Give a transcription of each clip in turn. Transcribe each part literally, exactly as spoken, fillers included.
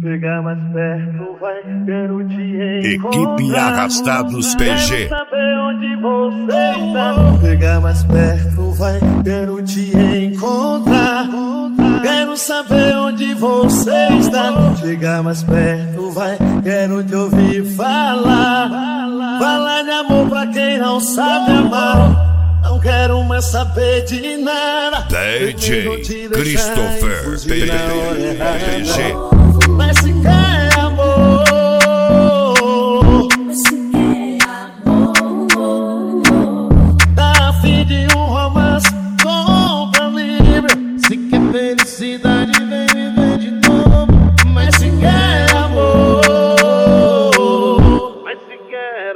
Chega mais perto, vai, quero te encontrar. Equipe Arrastados P G. Quero saber onde você está. Chega mais perto, vai, quero te encontrar. Quero saber onde você está. Chega mais perto, vai, quero te ouvir falar. Falar de amor pra quem não sabe amar. Não quero mais saber de nada. D J Christopher P G. Mas se quer amor, Mas se quer amor, tá a fim de um romance, compra livre. Se quer felicidade, vem viver de novo. Mas se quer amor, mas se quer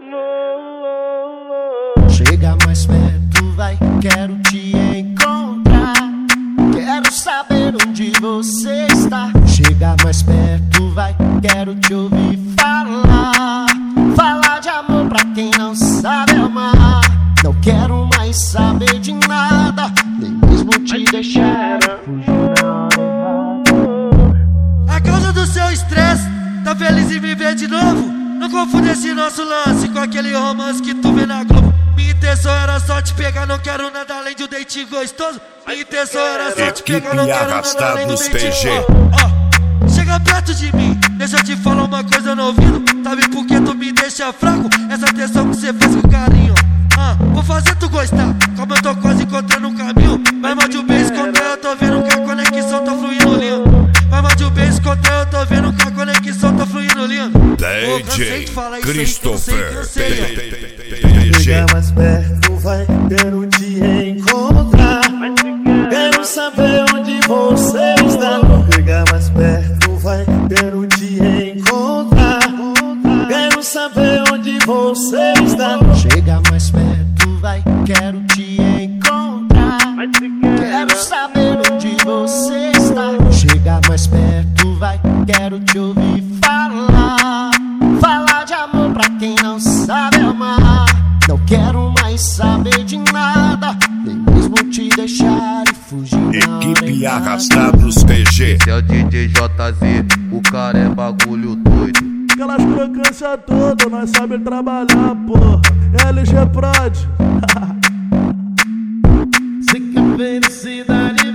amor. Chega mais perto, vai, quero te encontrar. Quero saber onde você está. Chega mais perto, vai, quero te ouvir falar. Falar de amor pra quem não sabe amar. Não quero mais saber de nada, nem mesmo te deixar fugir na hora errada. A causa do seu estresse, tá feliz em viver de novo? Não confunde esse nosso lance com aquele romance que tu vê na Globo. Minha intenção era só te pegar, não quero nada além de um date gostoso. Minha intenção era só te pegar, não quero nada além de um date gostoso. Ó, chega perto de mim, deixa eu te falar uma coisa no ouvido. Sabe por que tu me deixa fraco? Essa atenção que você fez com carinho. Ah, vou fazer tu gostar, como eu tô quase encontrando um caminho. Vai mais de um beijo contra eu tô vendo que a conexão tá fluindo lindo. Vai mais de um beijo contra eu tô vendo que a conexão tá fluindo lindo. D J Christopher P G. Chega mais perto, vai, quero te encontrar. Quero saber onde você está. Chega mais perto, vai, quero te encontrar. Quero saber onde você está. Chega mais perto, vai, quero te encontrar. Quero saber onde você está. Chega mais perto, vai, quero te ouvir falar. Falar de amor pra quem não sabe amar. Não quero mais saber de nada, nem mesmo te deixar e fugir na hora Equipe errada. Arrastados P G. Esse é o D J J Z, o cara é bagulho doido. Aquelas crocâncias todas, nós sabe trabalhar, porra. L G Prod. Se quer felicidade,